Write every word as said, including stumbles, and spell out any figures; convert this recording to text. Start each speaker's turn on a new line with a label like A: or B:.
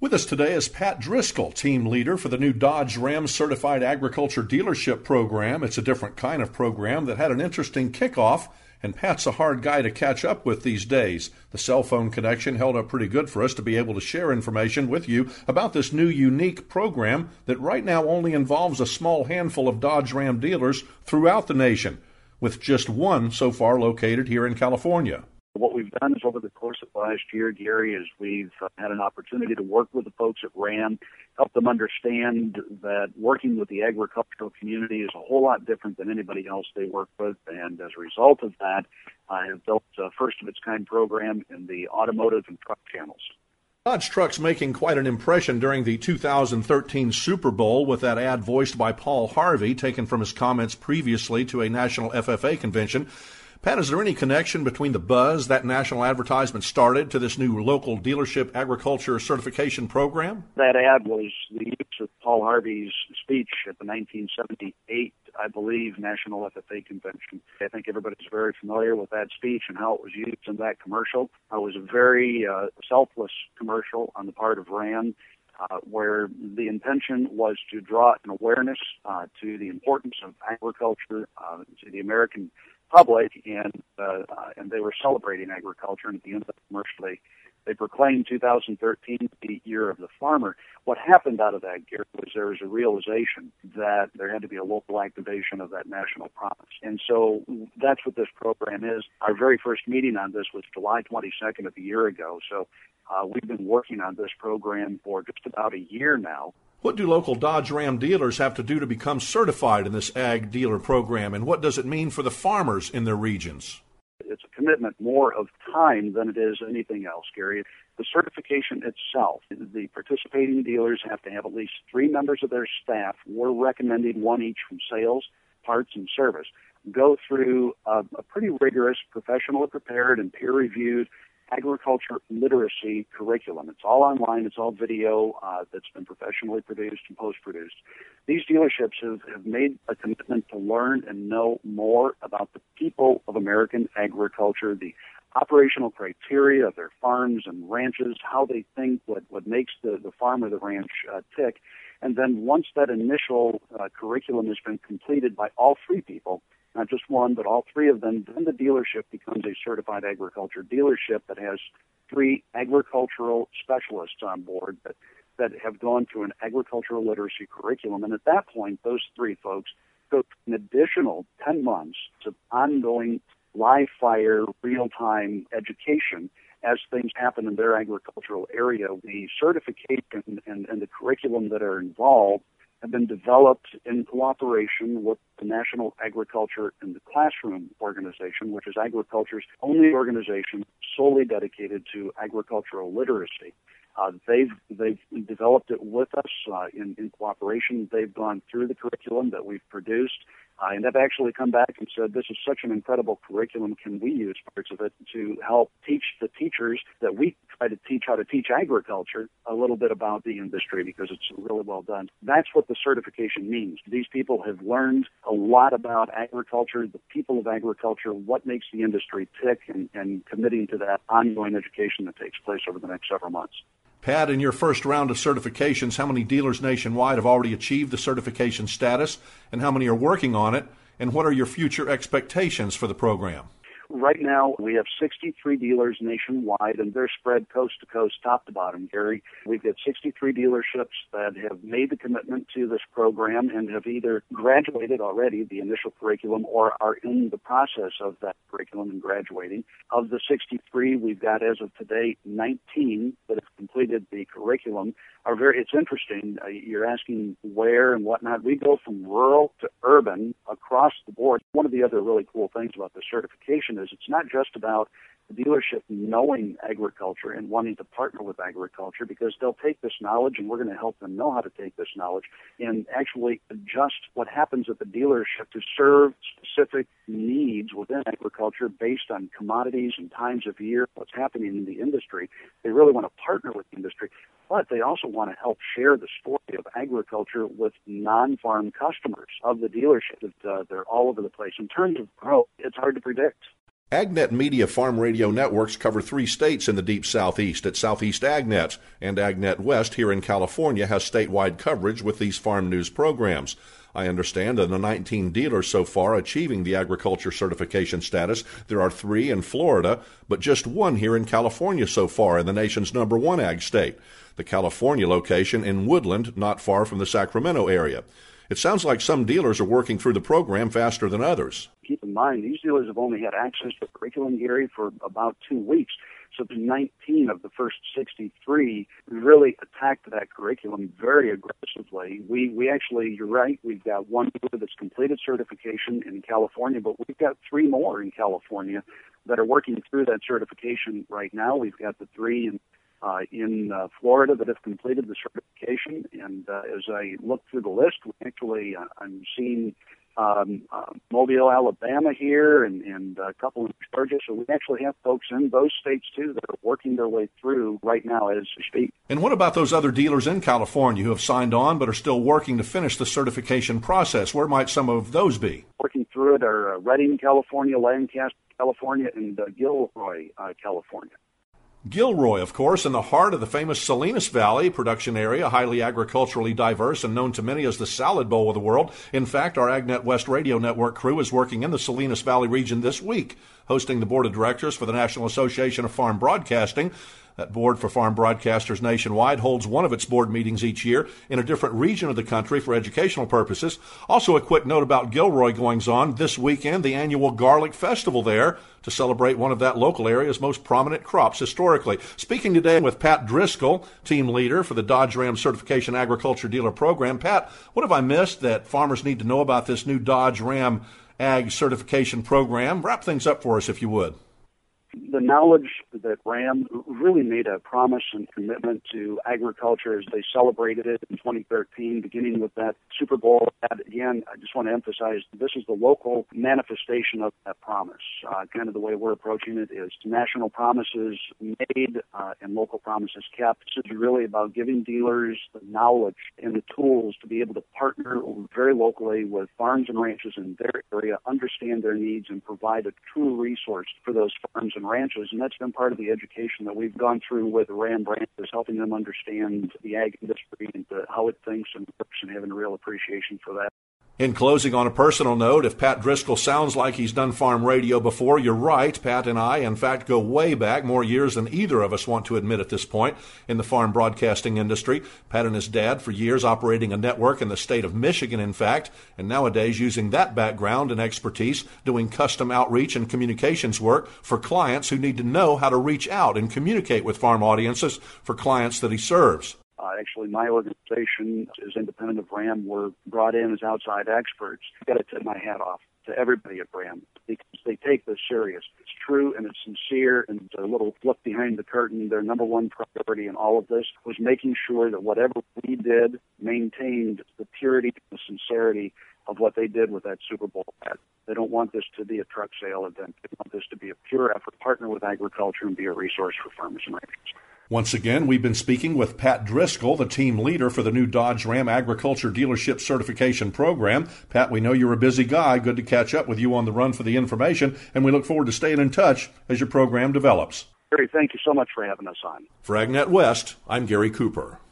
A: With us today is Pat Driscoll, team leader for the new Dodge Ram Certified Agriculture Dealership Program. It's a different kind of program that had an interesting kickoff, and Pat's a hard guy to catch up with these days. The cell phone connection held up pretty good for us to be able to share information with you about this new unique program that right now only involves a small handful of Dodge Ram dealers throughout the nation, with just one so far located here in California.
B: What we've done is over the course of last year, Gary, is we've uh, had an opportunity to work with the folks at Ram, help them understand that working with the agricultural community is a whole lot different than anybody else they work with. And as a result of that, I have built a first-of-its-kind program in the automotive and truck channels.
A: Dodge Truck's making quite an impression during the two thousand thirteen Super Bowl with that ad voiced by Paul Harvey, taken from his comments previously to a national F F A convention. Pat, is there any connection between the buzz that national advertisement started to this new local dealership agriculture certification program?
B: That ad was the use of Paul Harvey's speech at the nineteen seventy-eight, I believe, National F F A Convention. I think everybody's very familiar with that speech and how it was used in that commercial. It was a very uh, selfless commercial on the part of Ram, Uh, where the intention was to draw an awareness uh, to the importance of agriculture uh, to the American public, and uh, uh, and they were celebrating agriculture. And at the end of the commercial, they they proclaimed two thousand thirteen the year of the farmer. What happened out of that, Gary, was there was a realization that there had to be a local activation of that national promise. And so that's what this program is. Our very first meeting on this was July twenty-second of a year ago. So uh, we've been working on this program for just about a year now.
A: What do local Dodge Ram dealers have to do to become certified in this ag dealer program, and what does it mean for the farmers in their regions?
B: It's a commitment more of time than it is anything else, Gary. The certification itself, the participating dealers have to have at least three members of their staff, we're recommending one each from sales, parts, and service, go through a, a pretty rigorous, professionally prepared, and peer-reviewed agriculture literacy curriculum. It's all online. It's all video uh, that's been professionally produced and post-produced. These dealerships have, have made a commitment to learn and know more about the people of American agriculture, the operational criteria of their farms and ranches, how they think, what, what makes the, the farm or the ranch uh, tick. And then once that initial uh, curriculum has been completed by all three people, not just one, but all three of them, then the dealership becomes a certified agriculture dealership that has three agricultural specialists on board that, that have gone through an agricultural literacy curriculum. And at that point, those three folks go through an additional ten months of ongoing live-fire, real-time education as things happen in their agricultural area. The certification and, and the curriculum that are involved have been developed in cooperation with the National Agriculture in the Classroom organization, which is agriculture's only organization solely dedicated to agricultural literacy. Uh, they've they've developed it with us uh, in, in cooperation. They've gone through the curriculum that we've produced, uh, and have actually come back and said, this is such an incredible curriculum, can we use parts of it to help teach the teachers that we try to teach how to teach agriculture a little bit about the industry, because it's really well done. That's what the certification means. These people have learned a lot about agriculture, the people of agriculture, what makes the industry tick, and, and committing to that ongoing education that takes place over the next several months.
A: Pat, in your first round of certifications, how many dealers nationwide have already achieved the certification status, and how many are working on it, and what are your future expectations for the program?
B: Right now, we have sixty-three dealers nationwide, and they're spread coast to coast, top to bottom, Gary. We've got sixty-three dealerships that have made the commitment to this program and have either graduated already, the initial curriculum, or are in the process of that curriculum and graduating. Of the sixty-three, we've got, as of today, nineteen that have completed the curriculum. Are very, it's interesting. Uh, you're asking where and whatnot. We go from rural to urban across the board. One of the other really cool things about the certification is it's not just about the dealership knowing agriculture and wanting to partner with agriculture, because they'll take this knowledge, and we're going to help them know how to take this knowledge and actually adjust what happens at the dealership to serve specific needs within agriculture based on commodities and times of year, what's happening in the industry. They really want to partner with the industry, but they also want to help share the story of agriculture with non-farm customers of the dealership. Uh, they're all over the place. In terms of growth, it's hard to predict.
A: AgNet Media Farm Radio networks cover three states in the deep southeast at Southeast AgNet, and AgNet West here in California has statewide coverage with these farm news programs. I understand that of the nineteen dealers so far achieving the agriculture certification status, there are three in Florida, but just one here in California so far, in the nation's number one ag state. The California location in Woodland, not far from the Sacramento area. It sounds like some dealers are working through the program faster than others.
B: Keep in mind, these dealers have only had access to curriculum, Gary, for about two weeks. So the nineteen of the first sixty-three really attacked that curriculum very aggressively. We we actually, you're right, we've got one dealer that's completed certification in California, but we've got three more in California that are working through that certification right now. We've got the three in Uh, in uh, Florida that have completed the certification, and uh, as I look through the list, we actually uh, I'm seeing um, uh, Mobile, Alabama here, and, and a couple in Georgia. So we actually have folks in those states too that are working their way through right now as we speak.
A: And what about those other dealers in California who have signed on but are still working to finish the certification process? Where might some of those be?
B: Working through it are uh, Redding, California, Lancaster, California, and uh, Gilroy, uh, California.
A: Gilroy, of course, in the heart of the famous Salinas Valley production area, highly agriculturally diverse and known to many as the salad bowl of the world. In fact, our AgNet West radio network crew is working in the Salinas Valley region this week, hosting the board of directors for the National Association of Farm Broadcasting. That board for farm broadcasters nationwide holds one of its board meetings each year in a different region of the country for educational purposes. Also, a quick note about Gilroy goings on this weekend, the annual Garlic Festival there to celebrate one of that local area's most prominent crops historically. Speaking today with Pat Driscoll, team leader for the Dodge Ram Certification Agriculture Dealer Program. Pat, what have I missed that farmers need to know about this new Dodge Ram Ag Certification Program? Wrap things up for us if you would.
B: The knowledge that Ram really made a promise and commitment to agriculture as they celebrated it in twenty thirteen, beginning with that Super Bowl ad. Again, I just want to emphasize this is the local manifestation of that promise. Uh, kind of the way we're approaching it is national promises made uh, and local promises kept. This is really about giving dealers the knowledge and the tools to be able to partner very locally with farms and ranches in their area, understand their needs, and provide a true resource for those farms and ranches, and that's been part of the education that we've gone through with the Ram brand, is helping them understand the ag industry and the, how it thinks and works, and having a real appreciation for that.
A: In closing, on a personal note, if Pat Driscoll sounds like he's done farm radio before, you're right. Pat and I, in fact, go way back, more years than either of us want to admit at this point, in the farm broadcasting industry. Pat and his dad, for years, operating a network in the state of Michigan, in fact, and nowadays using that background and expertise, doing custom outreach and communications work for clients who need to know how to reach out and communicate with farm audiences for clients that he serves.
B: Uh, actually, my organization is independent of Ram. We're brought in as outside experts. I've got to tip my hat off to everybody at Ram because they take this serious. It's true and it's sincere, and a little look behind the curtain. Their number one priority in all of this was making sure that whatever we did maintained the purity and the sincerity of what they did with that Super Bowl ad. They don't want this to be a truck sale event. They want this to be a pure effort, partner with agriculture, and be a resource for farmers and ranchers.
A: Once again, we've been speaking with Pat Driscoll, the team leader for the new Dodge Ram Agriculture Dealership Certification Program. Pat, we know you're a busy guy. Good to catch up with you on the run for the information, and we look forward to staying in touch as your program develops.
B: Gary, thank you so much for having us on.
A: For AgNet West, I'm Gary Cooper.